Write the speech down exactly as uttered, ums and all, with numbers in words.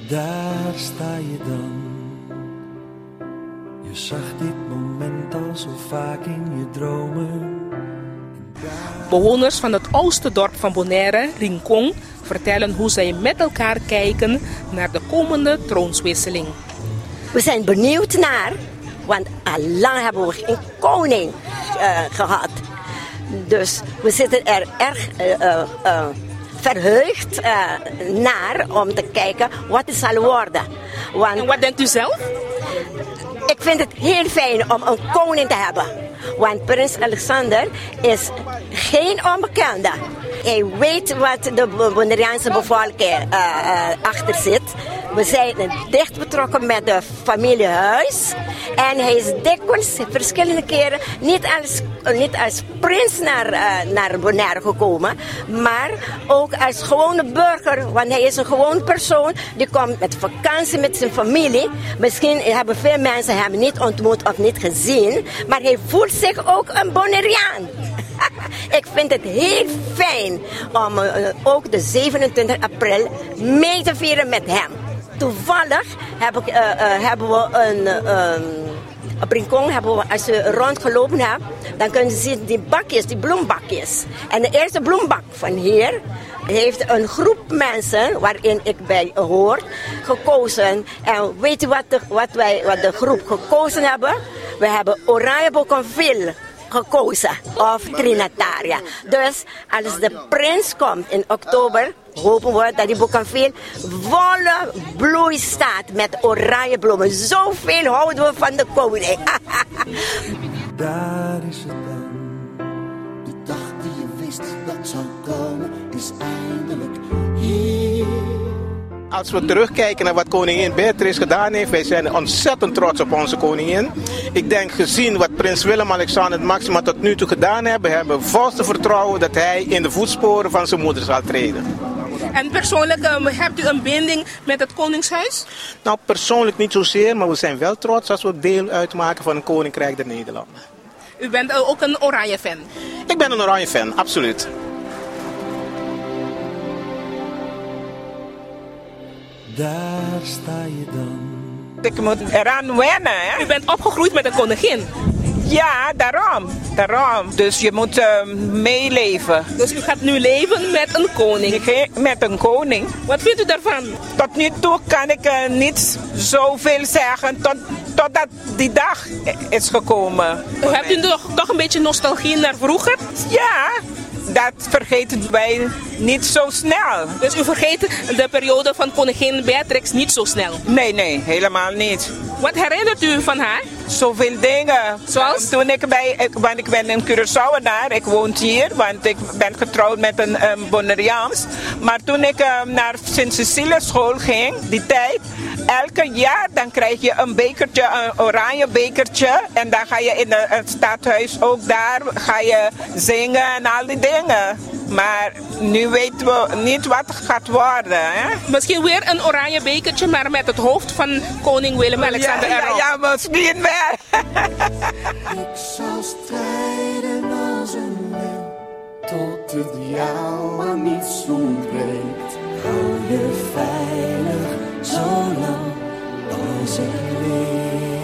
Daar sta je dan. Je zag dit moment al zo vaak in je dromen. Bewoners van het oudste dorp van Bonaire, Rincon, vertellen hoe zij met elkaar kijken naar de komende troonswisseling. We zijn benieuwd naar, want al lang hebben we geen koning uh, gehad. Dus we zitten er erg uh, uh, uh, verheugd uh, naar om te kijken wat het zal worden. Want, en wat denkt u zelf? Ik vind het heel fijn om een koning te hebben. Want prins Alexander is geen onbekende. Hij weet wat de Bonaireaanse bevolking uh, uh, achter zit. We zijn dicht betrokken met de familiehuis. En hij is dikwijls verschillende keren niet als, niet als prins naar, uh, naar Bonaire gekomen. Maar ook als gewone burger. Want hij is een gewoon persoon. Die komt met vakantie met zijn familie. Misschien hebben veel mensen hem niet ontmoet of niet gezien. Maar hij voelt zich ook een Bonaireaan. Ik vind het heel fijn om uh, ook de zevenentwintig april mee te vieren met hem. Toevallig heb ik, uh, uh, hebben we een... Uh, Op Rincon hebben we, als je rondgelopen hebt, dan kun je zien die bakjes, die bloembakjes. En de eerste bloembak van hier heeft een groep mensen, waarin ik bij hoor, gekozen. En weet je wat de, wat wij, wat de groep gekozen hebben? We hebben Oranje Bougainville gekozen, of Trinitaria. Dus als de prins komt in oktober, hopen we dat die Bougainville volle bloei staat met oranje bloemen. Zoveel houden we van de koning. Daar is het dan. De dag die je wist dat zou komen, is eindelijk hier. Als we terugkijken naar wat koningin Beatrix gedaan heeft, wij zijn ontzettend trots op onze koningin. Ik denk gezien wat prins Willem-Alexander Maxima tot nu toe gedaan hebben, hebben we volste vertrouwen dat hij in de voetsporen van zijn moeder zal treden. En persoonlijk, um, hebt u een binding met het koningshuis? Nou, persoonlijk niet zozeer, maar we zijn wel trots als we deel uitmaken van een koninkrijk der Nederlanden. U bent uh, ook een oranje fan? Ik ben een oranje fan, absoluut. Daar sta je dan. Ik moet eraan wennen, hè? U bent opgegroeid met een koningin? Ja, daarom. daarom. Dus je moet uh, meeleven. Dus u gaat nu leven met een koning? Met een koning. Wat vindt u daarvan? Tot nu toe kan ik uh, niet zoveel zeggen tot, totdat die dag is gekomen. Hebt u toch, toch een beetje nostalgie naar vroeger? Ja. Dat vergeten wij niet zo snel. Dus u vergeet de periode van koningin Beatrix niet zo snel? Nee, nee, helemaal niet. Wat herinnert u van haar? Zoveel dingen. Zoals? Toen ik bij, ik, want ik ben in Curaçao, ik woon hier, want ik ben getrouwd met een um, Bonaireaans. Maar toen ik um, naar Sint-Cecilia school ging, die tijd, elke jaar dan krijg je een bekertje, een oranje bekertje. En dan ga je in de, het stadhuis ook daar, ga je zingen en al die dingen. Maar nu weten we niet wat het gaat worden. Hè? Misschien weer een oranje bekertje, maar met het hoofd van koning Willem-Alexander ja, erop. Ja, ja, misschien wel. Ik zal strijden als een leeuw, tot het jou aan niets ontbreekt. Hou je veilig, zolang als ik leef.